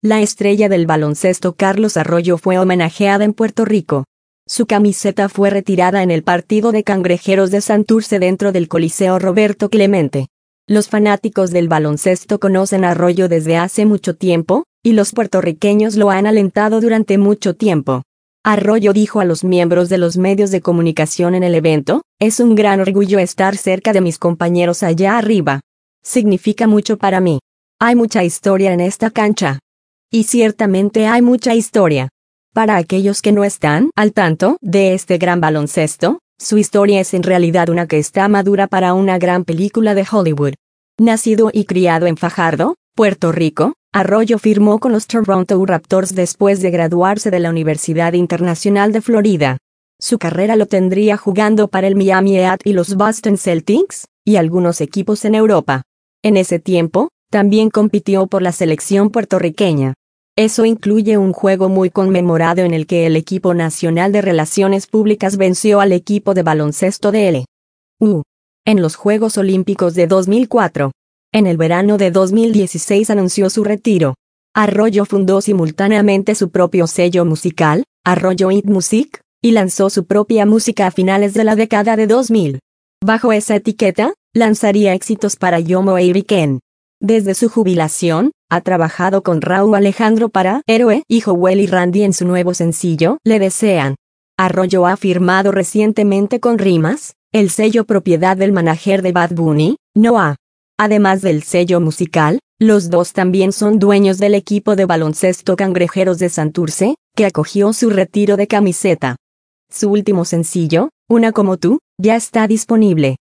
La estrella del baloncesto Carlos Arroyo fue homenajeada en Puerto Rico. Su camiseta fue retirada en el partido de Cangrejeros de Santurce dentro del Coliseo Roberto Clemente. Los fanáticos del baloncesto conocen a Arroyo desde hace mucho tiempo, y los puertorriqueños lo han alentado durante mucho tiempo. Arroyo dijo a los miembros de los medios de comunicación en el evento: "Es un gran orgullo estar cerca de mis compañeros allá arriba. Significa mucho para mí. Hay mucha historia en esta cancha. Y ciertamente hay mucha historia. Para aquellos que no están al tanto de este gran baloncesto, su historia es en realidad una que está madura para una gran película de Hollywood". Nacido y criado en Fajardo, Puerto Rico, Arroyo firmó con los Toronto Raptors después de graduarse de la Universidad Internacional de Florida. Su carrera lo tendría jugando para el Miami Heat y los Boston Celtics, y algunos equipos en Europa. En ese tiempo, también compitió por la selección puertorriqueña. Eso incluye un juego muy conmemorado en el que el equipo nacional de Relaciones Públicas venció al equipo de baloncesto de LSU. En los Juegos Olímpicos de 2004. En el verano de 2016 anunció su retiro. Arroyo fundó simultáneamente su propio sello musical, Arroyo It Music, y lanzó su propia música a finales de la década de 2000. Bajo esa etiqueta, lanzaría éxitos para Yomo e Ken. Desde su jubilación, ha trabajado con Rauw Alejandro para Héroe y Joel y Randy en su nuevo sencillo, Le Desean. Arroyo ha firmado recientemente con Rimas, el sello propiedad del manager de Bad Bunny, Noah. Además del sello musical, los dos también son dueños del equipo de baloncesto Cangrejeros de Santurce, que acogió su retiro de camiseta. Su último sencillo, Una como tú, ya está disponible.